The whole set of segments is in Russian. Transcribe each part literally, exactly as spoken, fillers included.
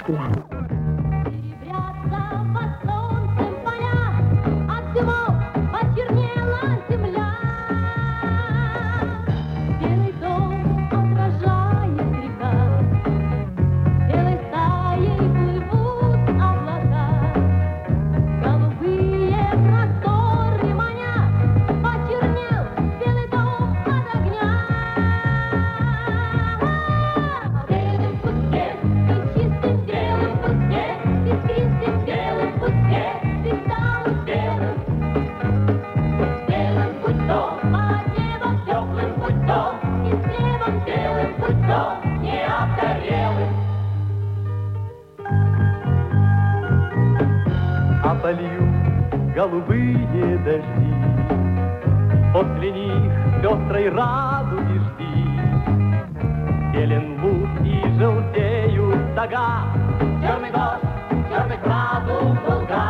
взгляд. Польют голубые дожди, после них пестрой радуги жди. Зелен луг и желтеют стога, черный дождь, черный радуг луга.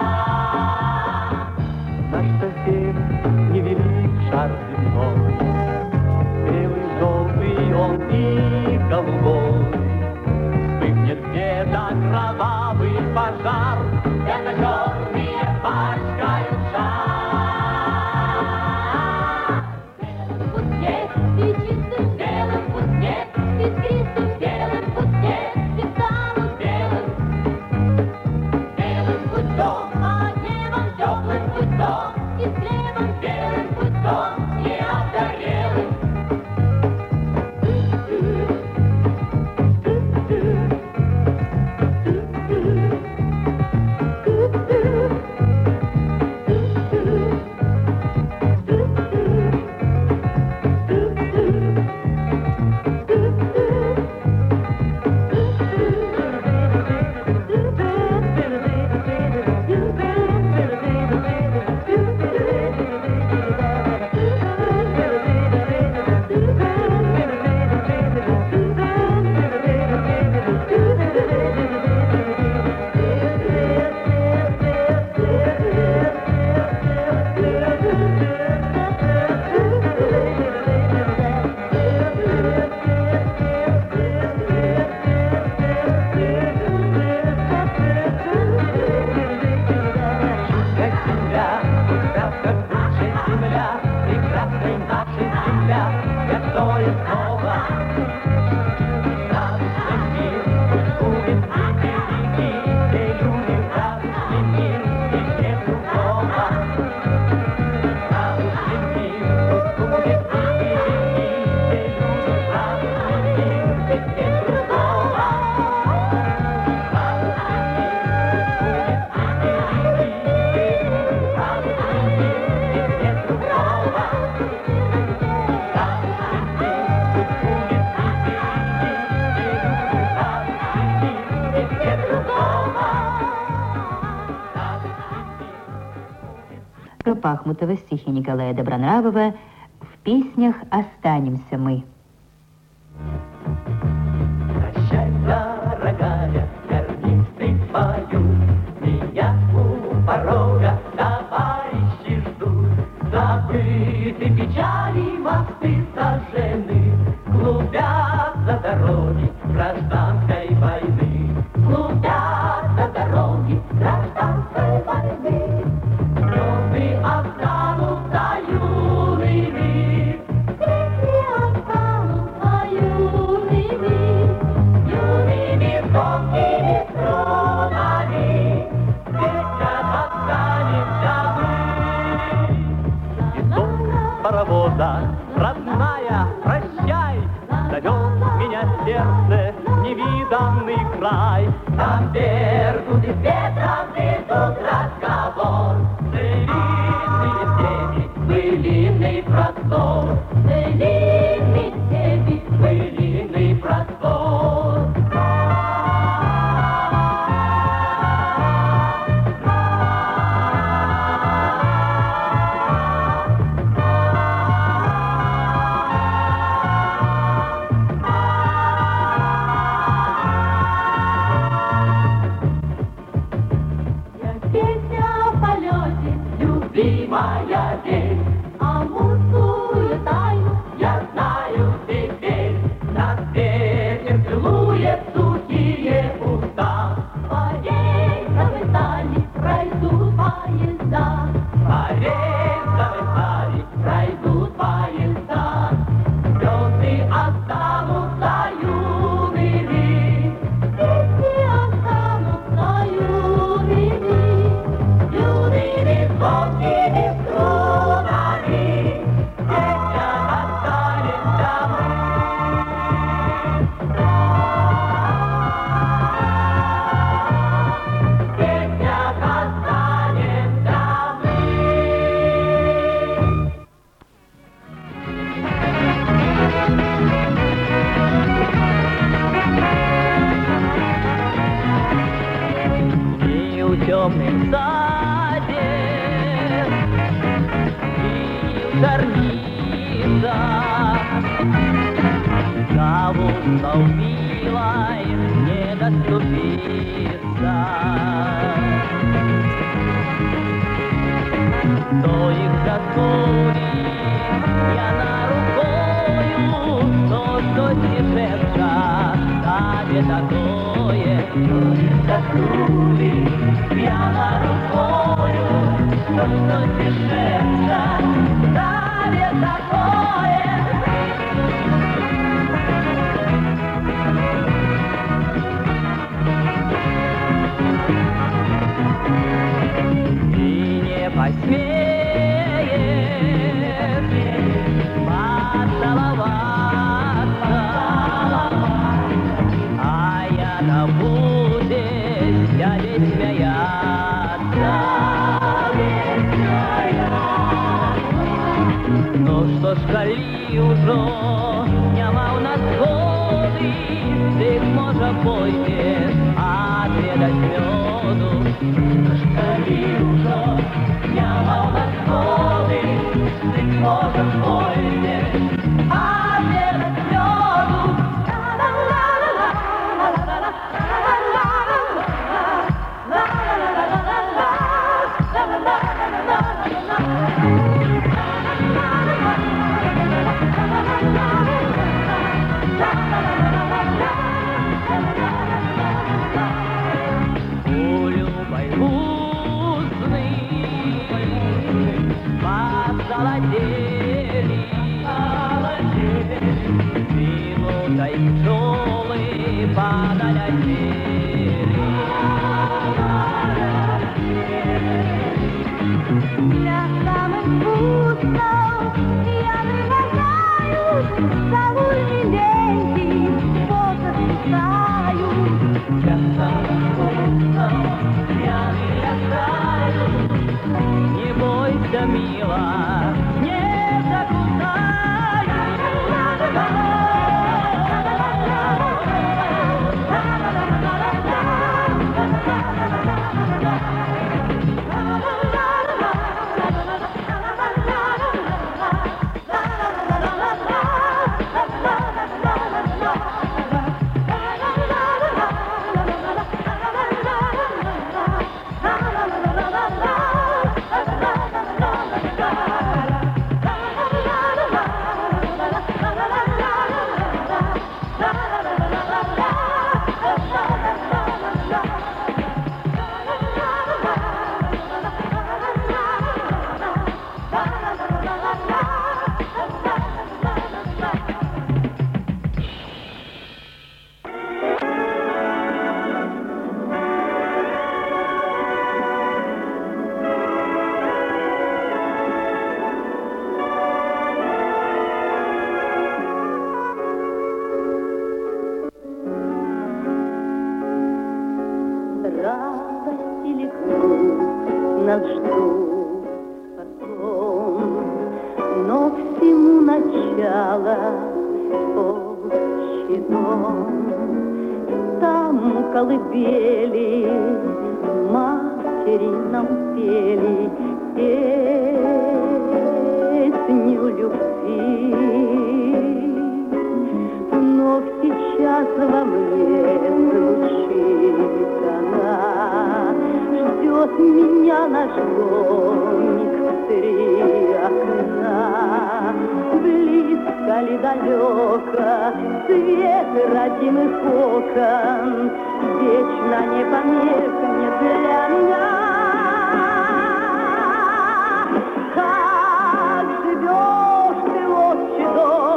Наш сосед невелик шар земной, белый, желтый он и голубой. Вспыхнет где-то кровавый пожар, это черные пачкают шар. Белым пустец, и чистым белым пустец, искристым белым пустец, и станут белым. Белым путем, а небом теплым путем, и с хлебом белым путем, не обгорелым. Пахмутова, стихи Николая Добронравова. В песнях останемся мы. Прощай, дорогая, тернистый пою, меня у порога товарищи ждут. Забыты печали, мосты сожжены, клубятся дороги гражданской войны. Клубятся дороги гражданской войны. Останутся юными, крики останутся юными, юными тонкими струнами, вечно останемся мы. И зов паровоза, родная, прощай, зовет меня сердце, невиданный край. Там беркут и с ветром ведут разговор. Былинный простор, былинный степи, былинный простор. Я темном саде, синим карнизах, кого стал милой не доступиться. То их засунет я на рукою, то что тишевка, тебе такое. То их засунет я на рукою, то что тишевка, тебе такое. И не посмеешь поцеловаться, а я-то будешь сядешь смеяться. Ну что ж, коли уже нема у нас згоди, ти може пойдеш отведать меду. Коли уже нема у нас згоди, ти може пойдеш отведать меду. Позолотели, минутой пчелы подолетели. Для самых вкусов я предлагаю целуй ленти, фото спасаю. Для самых вкусов я предлагаю, не бойся, мила, не закусаю. Радость или грусть нас ждут потом, но всему начало общий дом. Там у колыбели матери нам пели песню любви. Но сейчас во мне звучит она, ждет меня наш домик в три окна. Близко ли далеко свет родимых окон, вечно не померкнет для меня. Как живешь ты, отче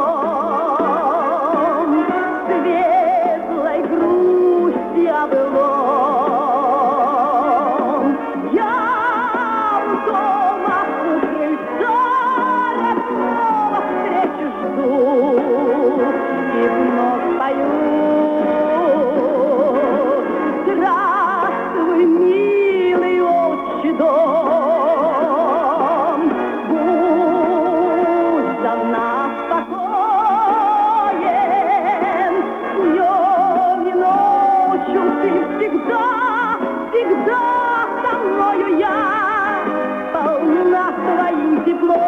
дом, светлой грусти облом. Я у дома, у крыльца родного встречи жду и вновь пою. Здравствуй, милый стекло.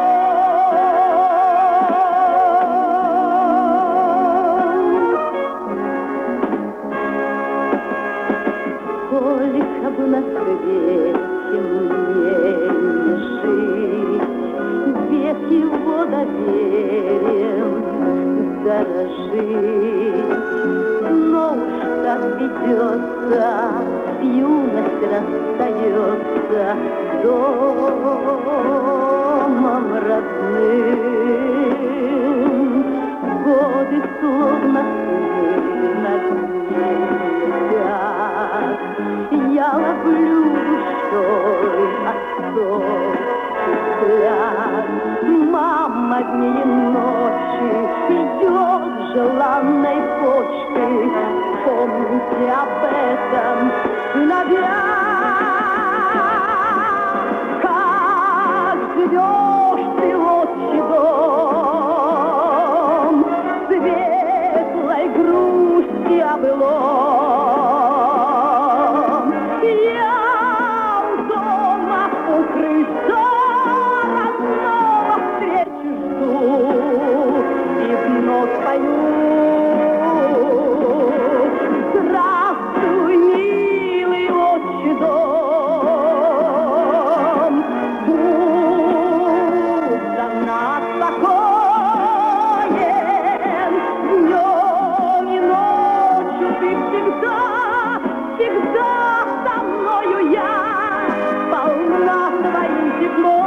Сколько бы на свете мне не жить, век его доверием дорожить. Но уж так ведется, юность расстается с домом родным. Годы словно над ним летят. Я ловлю душой отцовский взгляд. Мама дни и ночи ждет желанной почты. Помните об этом, сыновья. Как живешь ты, отче дом, светлой грусти о былом. Я у дома, у крыльца родного встречи жду и вновь пою. Здравствуй, милый отче дом, будь за нас спокоен, днем и ночью ты всегда, всегда со мною я, полна твоим теплом.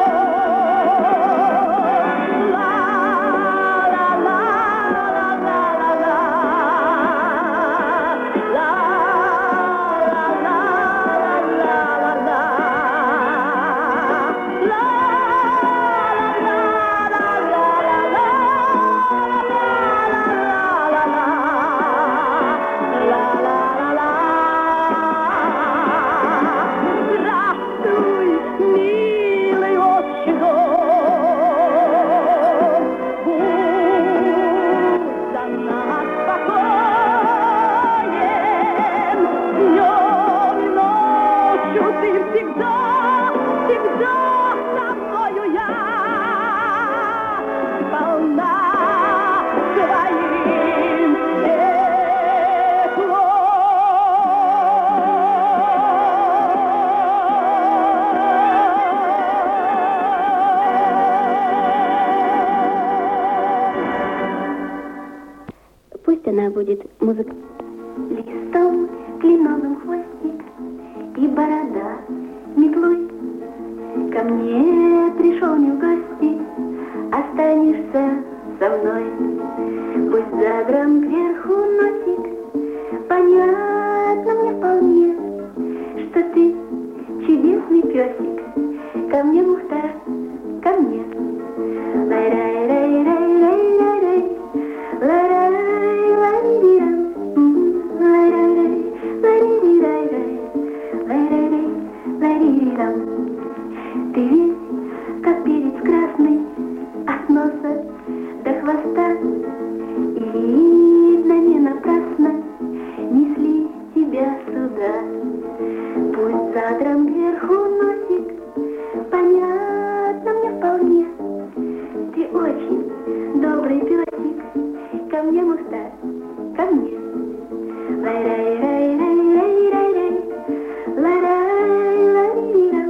Она будет музыка. Листом кленовым хвостик и борода метлой. Ко мне пришел не в гости, останешься со мной. Пусть задран кверху носик, понятно мне вполне, что ты чудесный песик. Ко мне, Мухтар, ко мне. Лай-рай-рай-рай-рай-рай-рай, лай-рай. Ты весь, как перец красный, от носа до хвоста. И видно, не напрасно несли тебя сюда. Пусть задран кверху носик, понятно мне вполне. Ты очень добрый песик. Ко мне, Мухтар, ко мне. Лай-рай-рай-рай-рай-рай-рай, лай-рай-рай-рай-рай,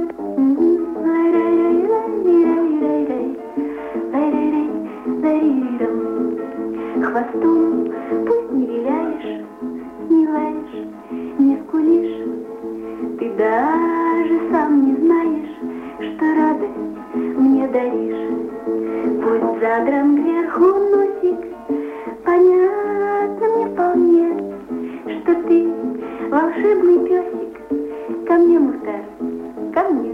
лай-рай-рай-рай-рай-рай, лай-рай-рай-рай-рай. Хвостом пусть не виляешь, не лаешь, не скулишь. Ты даже сам не знаешь, что радость мне даришь. Пусть задран кверху носик, понятно мне вполне, что ты волшебный песик. Ко мне, Мухтар, ко мне.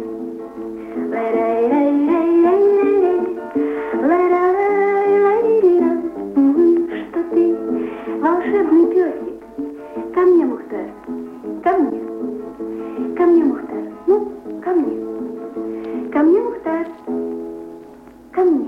Лай-рай-рай-рай-рай-рай, лай-рай-рай-рай-рай, что ты волшебный песик. Ко мне, Мухтар, ко мне. Ко мне, Мухтар, ну, ко мне. Ко мне, Мухтар, ко мне.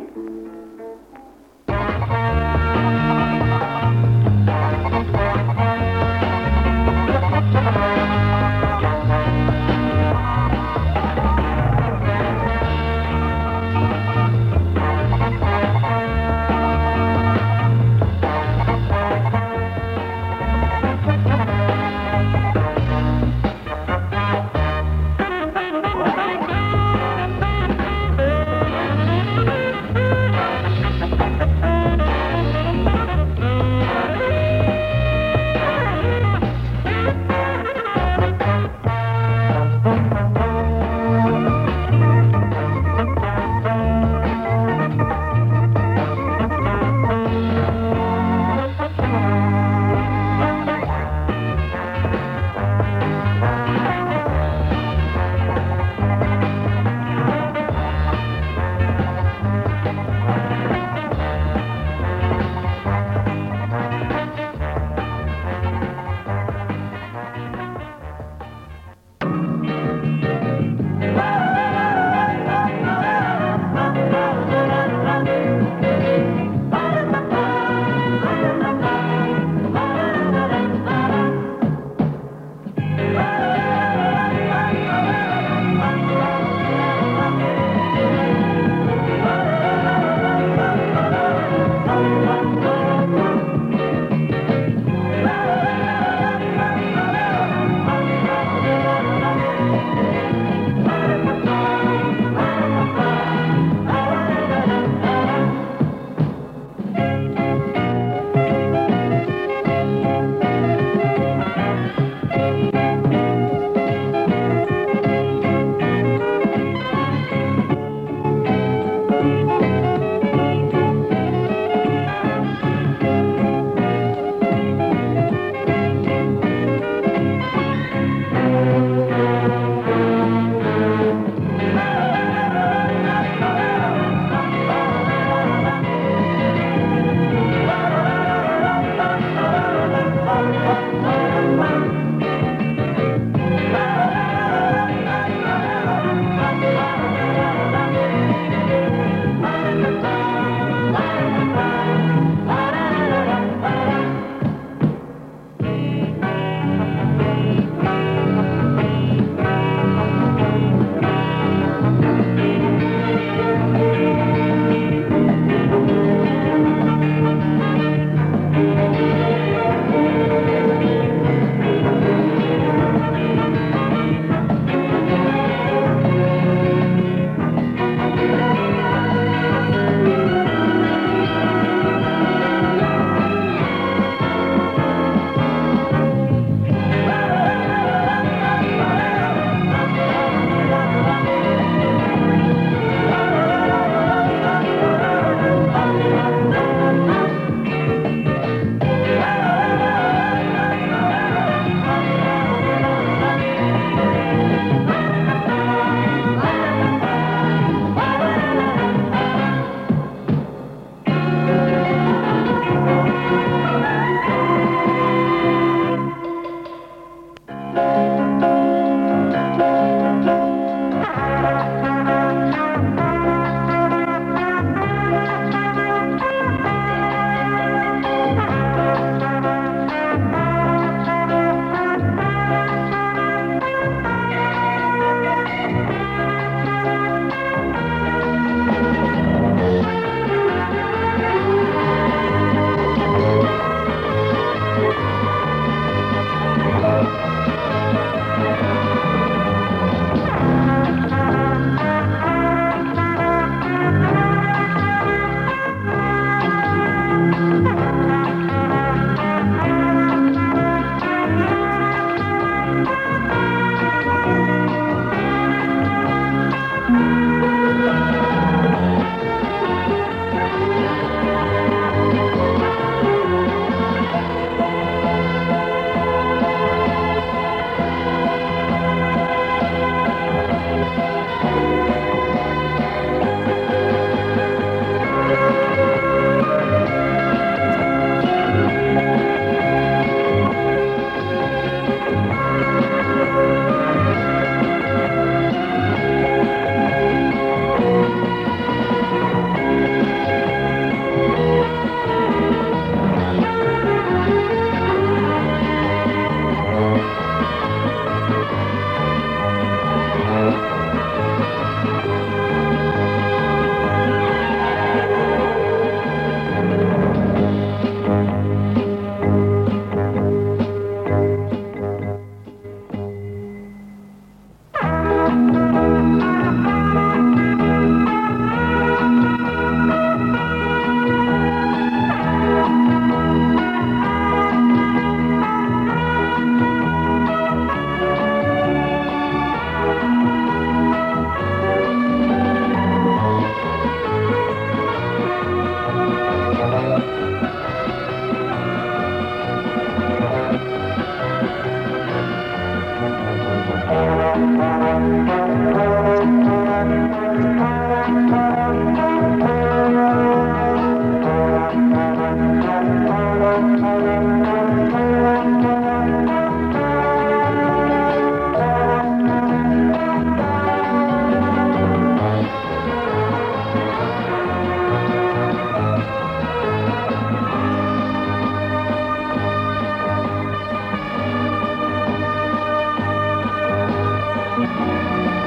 Thank you.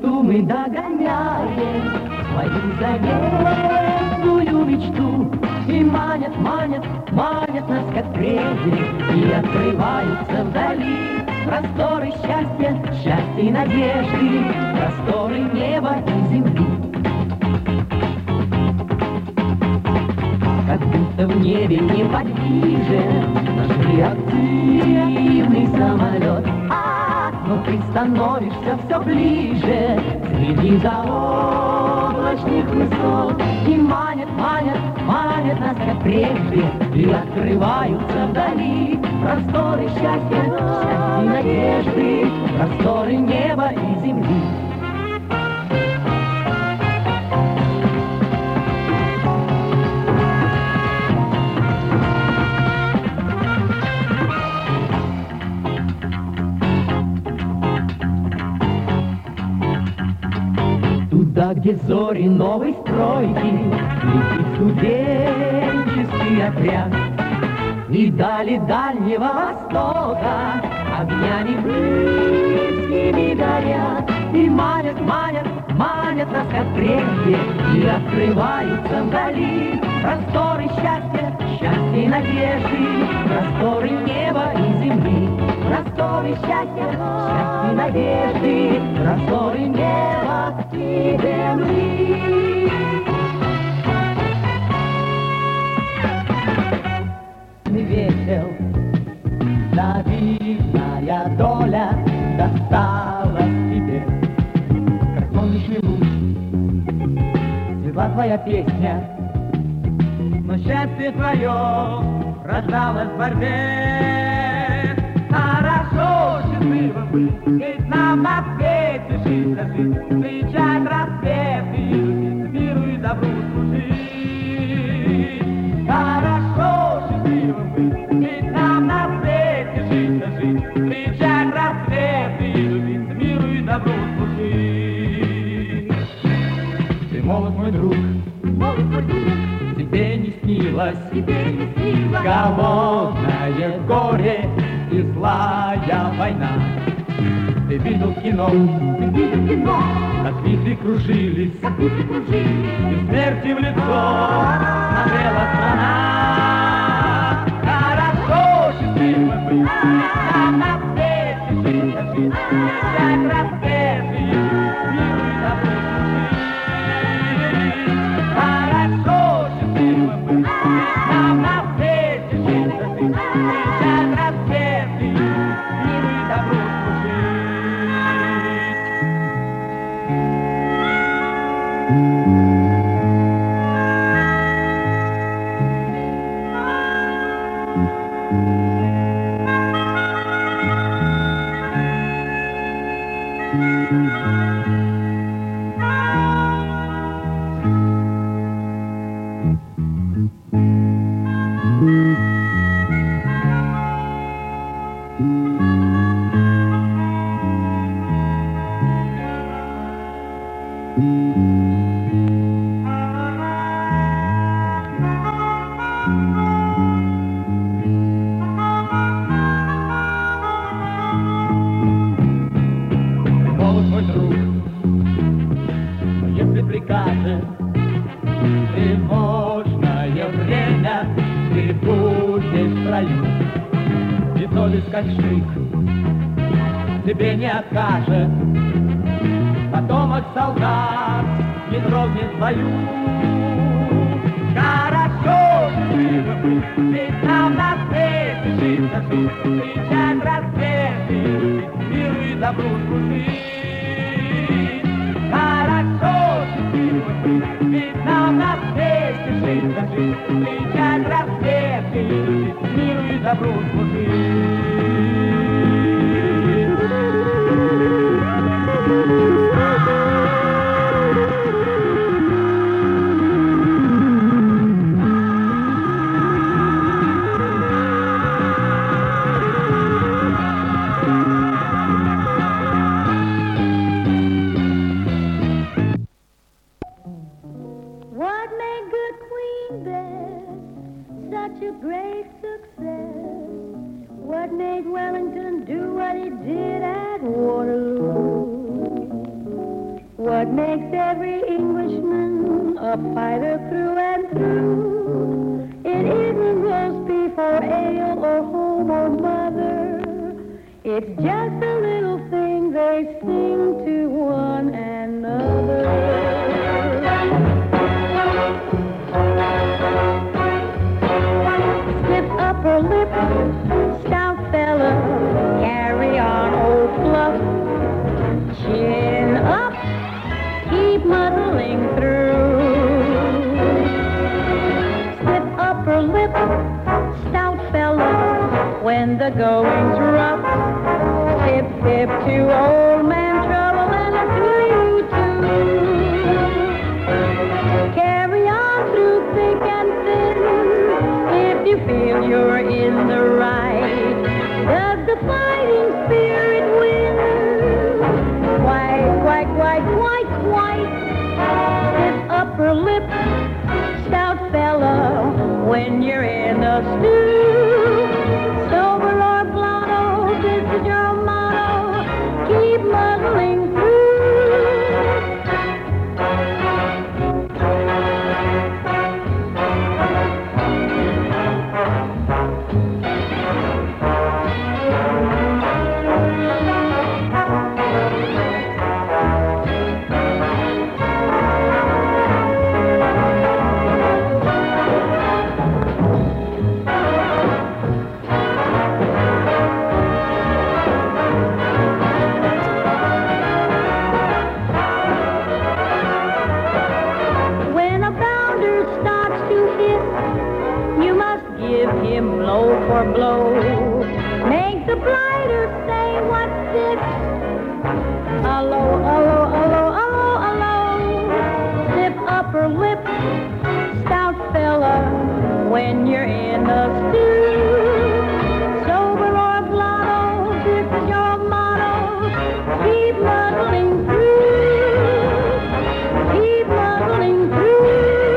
минуту мы догоняем свою заветную мечту. И манят, манят, манят нас, как прежде, и открываются вдали просторы счастья, счастья и надежды, просторы неба и земли. Как будто в небе неподвижен наш реактивный самолет. А, но ты становишься все ближе среди заоблачных высот. И манят, манят, манят нас, как прежде, и открываются вдали просторы счастья, счастья и надежды, просторы неба и земли. Туда, где зори новой стройки, летит студенческий отряд. И дали Дальнего Востока огнями близкими горят. И манят, манят, манят нас, как прежде, и открываются вдали просторы счастья, счастья и надежды, просторы неба и земли. Просторы счастья, счастья и надежды, просторы неба и земли. Весел, завидная доля досталась тебе, как солнечный луч, светла твоя песня, но счастье твое рождалось в борьбе. Хорошо счастливым быть, ведь нам на свете жизнь жить, встречать рассвет и любить, миру и добру служить. Хорошо счастливым быть, ведь нам на свете жизнь жить, встречать рассвет и любить, миру и добру служить. Ты молод, мой друг, молод, мой друг, тебе не снилось, тебе не снилось голодное горе и злая война. Ты видел кино, ты видел кино, как вихри кружились, как вихри кружились, и смерти в лицо смотрела страна. Хорошо счастливым быть, нам на свете жизнь жить, встречать рассвет и миру и добру служить. Хорошо счастливым быть, нам на свете жизнь жить, встречать рассвет и миру и добру служить. Тебе не откажет потомок солдат, не дрогнет в бою. Хорошо счастливым быть, ведь нам на свете жизнь жить, встречать рассвет и любить, миру и добру служить. Хорошо счастливым быть, ведь нам на свете жизнь жить, встречать рассвет и любить, миру и добру служить. What made Good Queen Bess such a great success? What makes every Englishman a fighter through and through? It isn't roast beef or ale or home or mother. It's just a little thing they sing to one another. Stiff upper lip, stout fella, carry on, old fluff. Chin up, keep muddling through. Stiff upper lip, stout fella, when the going's rough. Hip, hip to old man trouble and a too, too. Carry on through thick and thin if you feel you're in the right. Does the fighting spirit win? Quite, quite, quite, quite, quite. Stiff upper lip, stout fella, when you're in a stew. Sober or blotto, this is your motto. Keep muddling through. When a bounder starts to hiss, you must give him blow for blow. Make the blighter say what's this? Allo, allo, allo, allo, allo. Stiff upper lip, stout fella, when you're in a stew. Sober or blotto, this is your motto. Keep muddling through. Keep muddling through.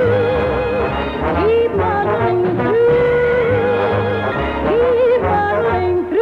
Keep muddling through. Keep muddling through.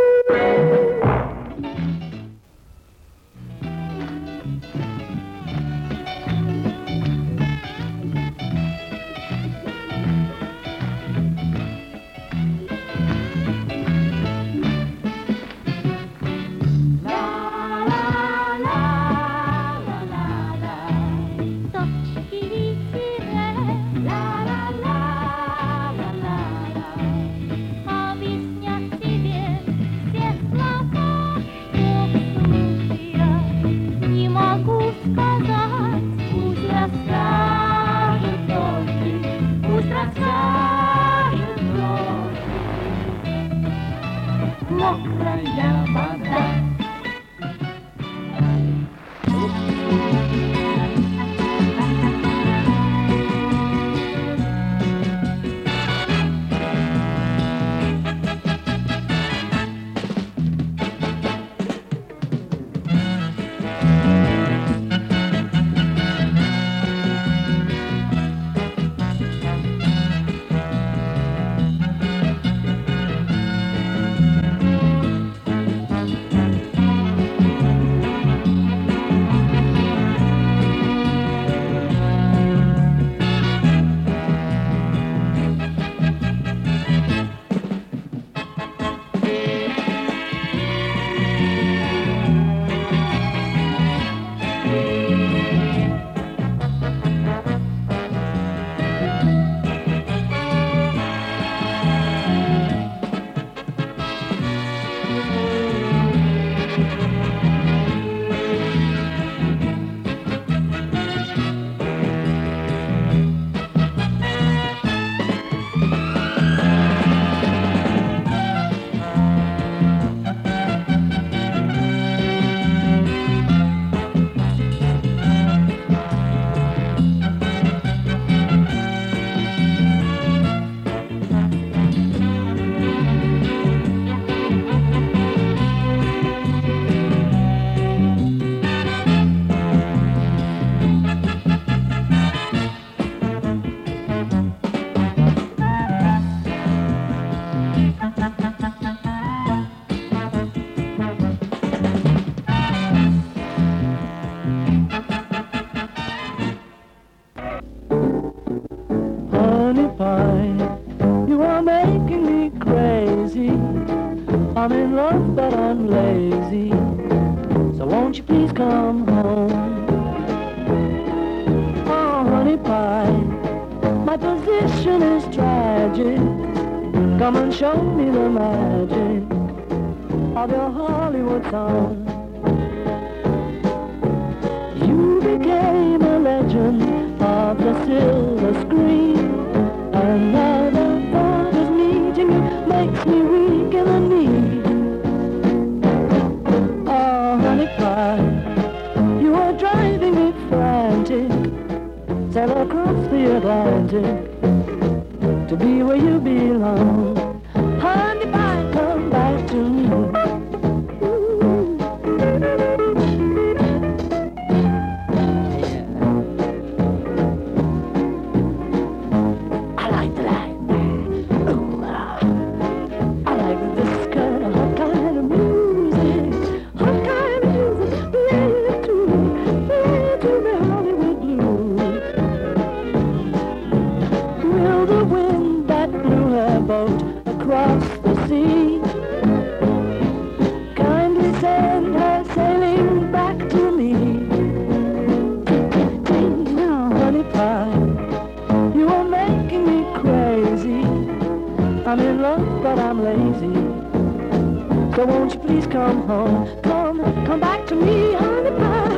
Мокрая вода. mission is tragic. Come and show me the magic of your Hollywood song. You became a legend of the silver screen, and now the thought of meeting you makes me weak in the knee. Oh, honey pie, you are driving me frantic. Sail across the Atlantic to be where you belong. Honey pie, come back to me. I'm in love, but I'm lazy. So won't you please come home? Come, come back to me, honey pie.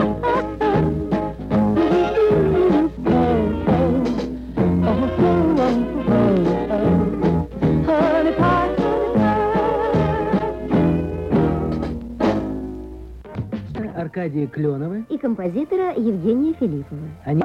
Honey pie, Аркадия Кленова и композитора Евгения Филиппова. Они...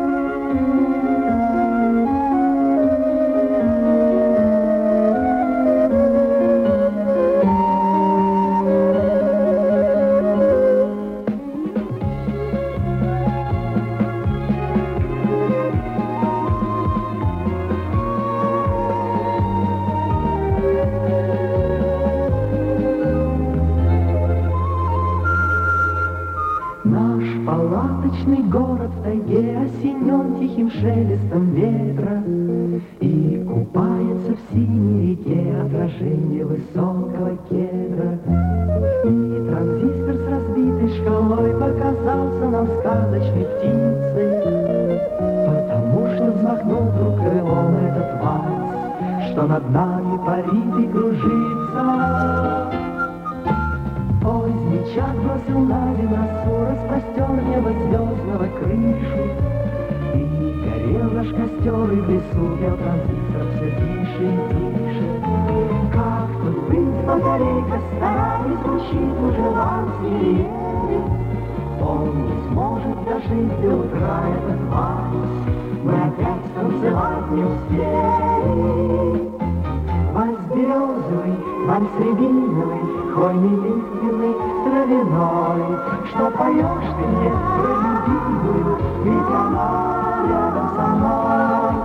Палаточный город в тайге осенен тихим шелестом ветра и купается в синей реке отражение высокого кедра. И транзистор с разбитой шкалой показался нам сказочной птицей, потому что взмахнул вдруг крылом этот вальс, что над нами парит и кружится. Поздний час бросил на день росу, распростер небо звездного крышу, и горел наш костер, и в лесу пел транзистор все тише и тише. Как тут быть, батарейка старая, звучит уже вам свирели. Он не сможет дожить до утра этот вальс, мы опять танцевать не успели. Вальс березовый, вальс рябиновый, хвойный, лиственный, травяной. Что поешь ты мне про любимую, ведь она рядом со мной.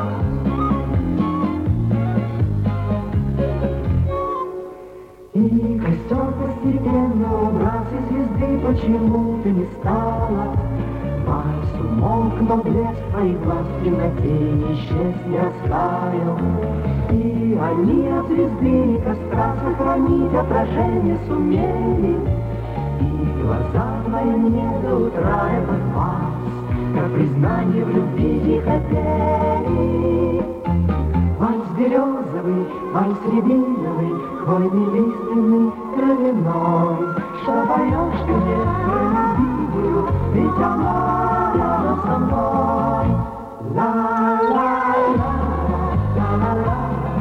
И костер постепенно убрался, звезды почему-то не стало. Вальс умолк, но блеск твоих глаз в темноте не исчез, не растаял. И они от звезды и костра сохранить отражение сумели. И глаза твои мне до утра этот вальс, как признание в любви тихо пели. Вальс березовый, вальс рябиновый, хвойный, лиственный, травяной. Что поешь ты мне про любимую, ведь она рядом со мной. Ла-ла-ла, ла-ла-ла.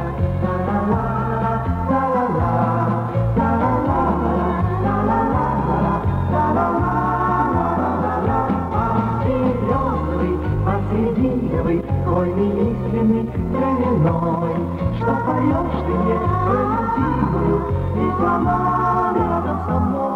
Хвойный, лиственный, травяной. Что поешь ты мне про любимую, ведь она рядом со мной.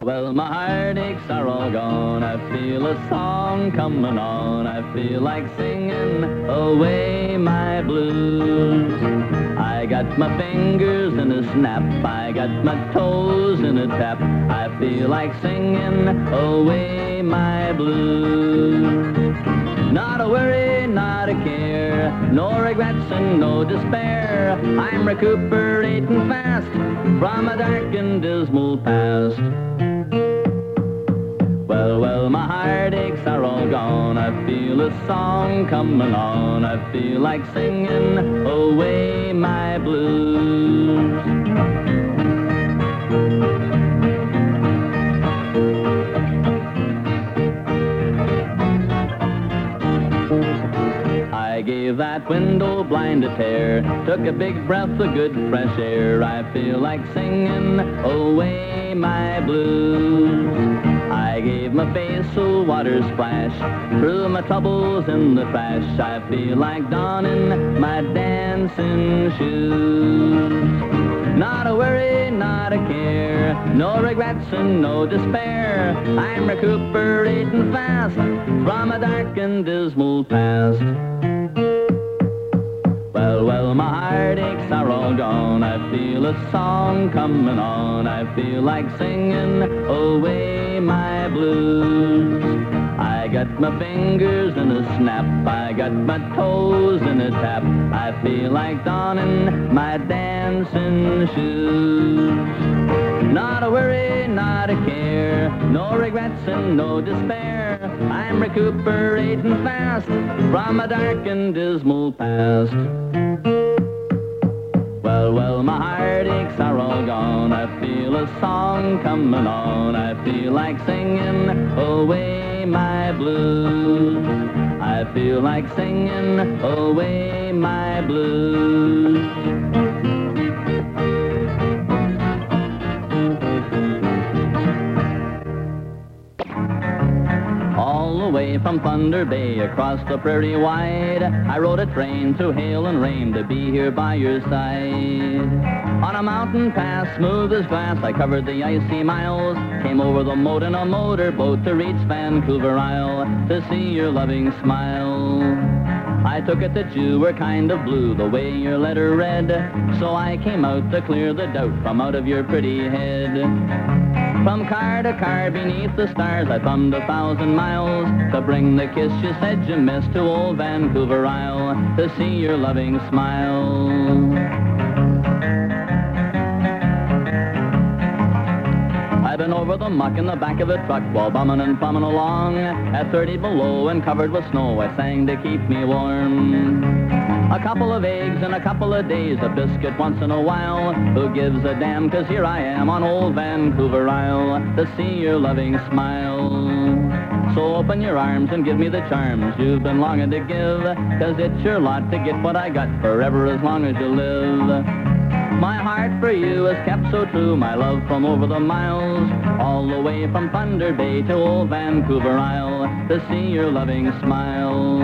Well, my heartaches are all gone. I feel a song coming on. I feel like singing away my blues. I got my fingers in a snap. I got my toes in a tap. I feel like singing away my blues. Not a worry, not a care, no regrets and no despair. I'm recuperating fast from a dark and dismal past. Well, well, my heartaches are all gone. I feel a song coming on. I feel like singing away my blues. I gave that window blind a tear, took a big breath of good fresh air. I feel like singing away my blues. I gave my face a water splash, threw my troubles in the trash. I feel like donning my dancing shoes. Not a worry, not a care, no regrets and no despair. I'm recuperating fast from a dark and dismal past. Well, well, my heartaches are all gone. I feel a song coming on. I feel like singing away my blues. I got my fingers in a snap. I got my toes in a tap. I feel like donning my dancing shoes. Not a worry, not a care, no regrets and no despair. I'm recuperating fast from a dark and dismal past. Well, well, my heartaches are all gone. I feel a song coming on. I feel like singing away my blues. I feel like singing away my blues. All the way from Thunder Bay across the prairie wide, I rode a train through hail and rain to be here by your side. On a mountain pass, smooth as glass, I covered the icy miles, came over the moat in a motorboat to reach Vancouver Isle, to see your loving smile. I took it that you were kind of blue, the way your letter read, so I came out to clear the doubt from out of your pretty head. From car to car beneath the stars, I thumbed a thousand miles to bring the kiss you said you missed to old Vancouver Isle, to see your loving smile. I've been over the muck in the back of a truck while bumming and bumming along. At thirty below and covered with snow, I sang to keep me warm. A couple of eggs in a couple of days, a biscuit once in a while. Who gives a damn, 'cause here I am on old Vancouver Isle, to see your loving smile. So open your arms and give me the charms you've been longing to give, 'cause it's your lot to get what I got forever as long as you live. My heart for you is kept so true, my love from over the miles, all the way from Thunder Bay to old Vancouver Isle, to see your loving smile.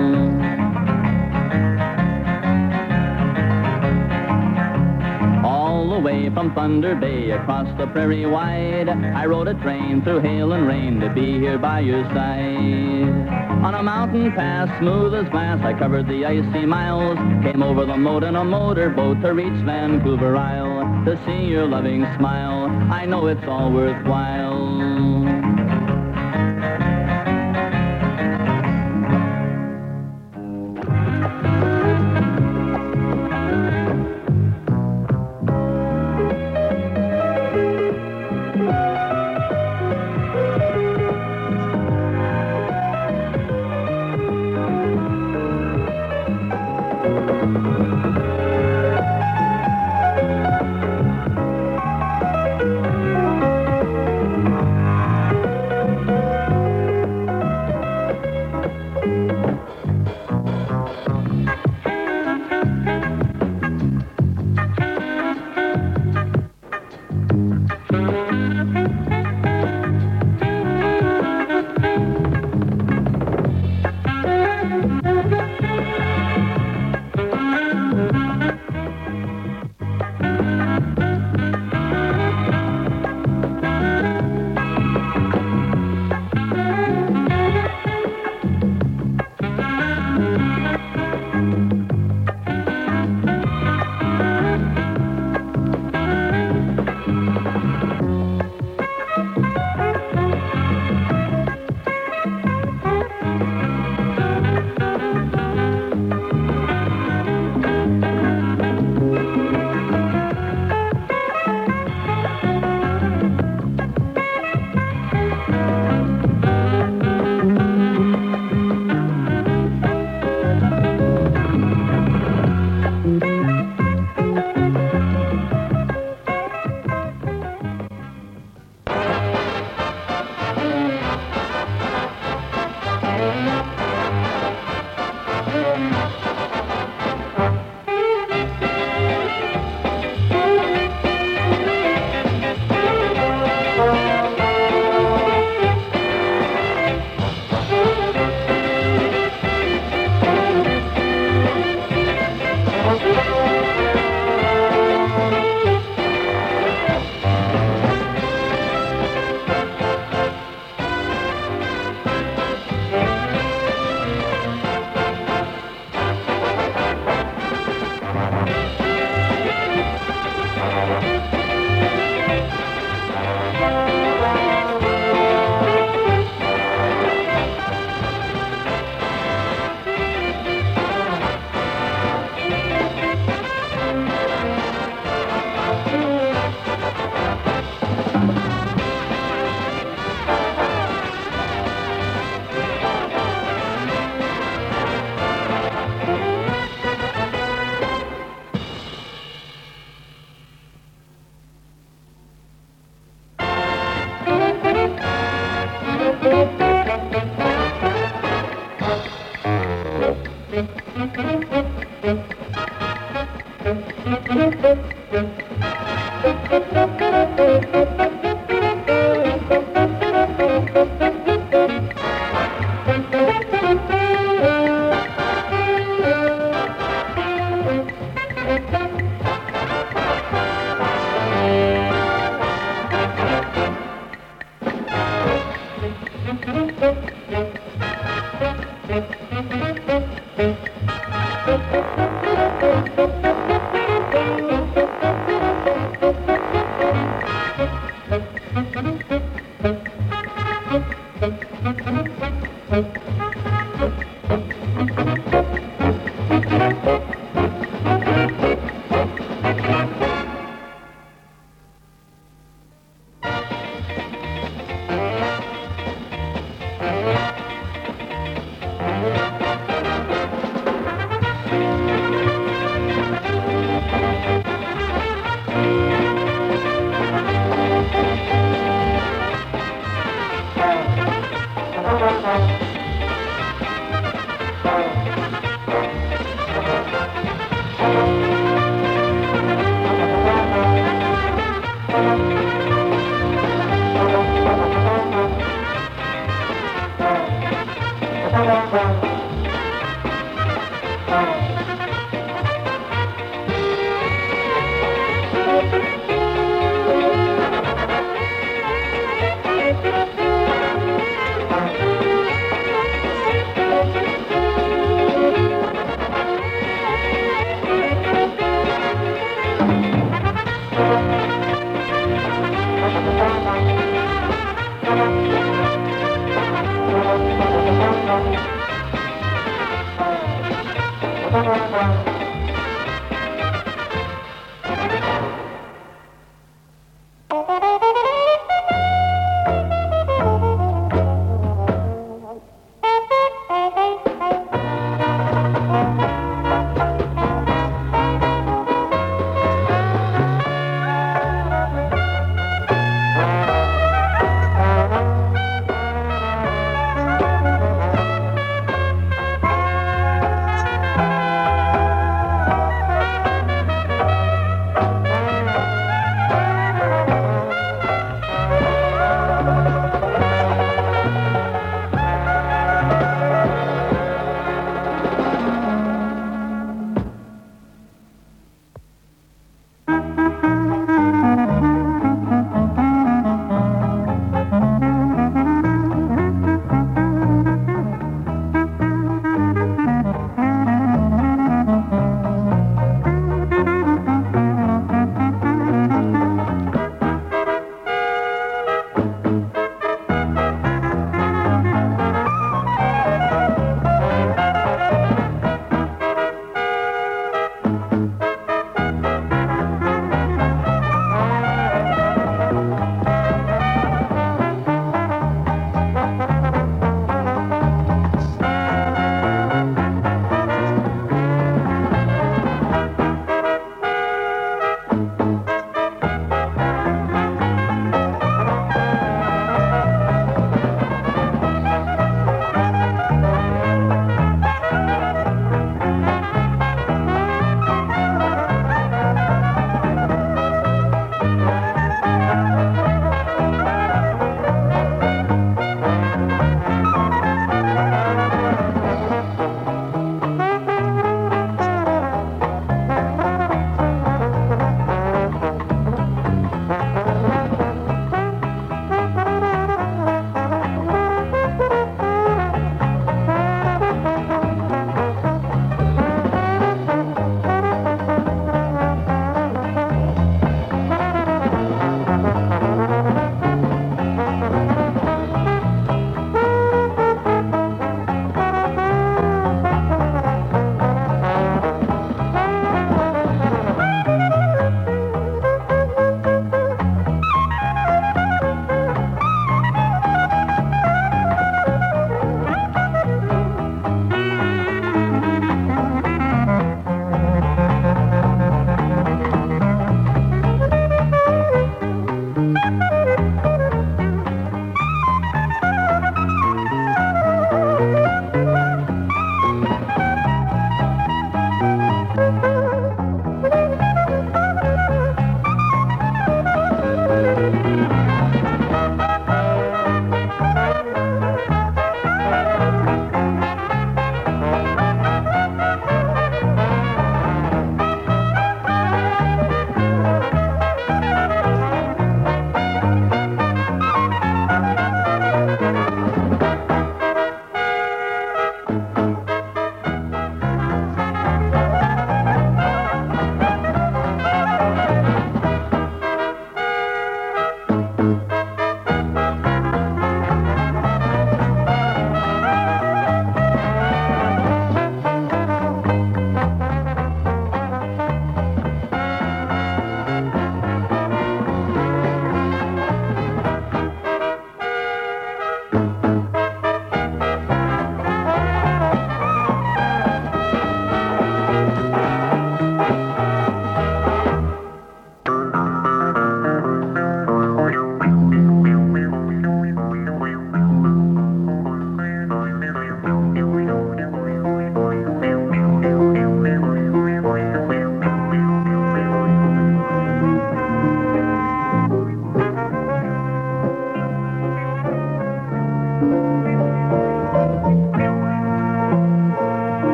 All the way from Thunder Bay across the prairie wide, I rode a train through hail and rain to be here by your side. On a mountain pass, smooth as glass, I covered the icy miles, came over the moat in a motorboat to reach Vancouver Isle, to see your loving smile. I know it's all worthwhile.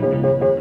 Thank you.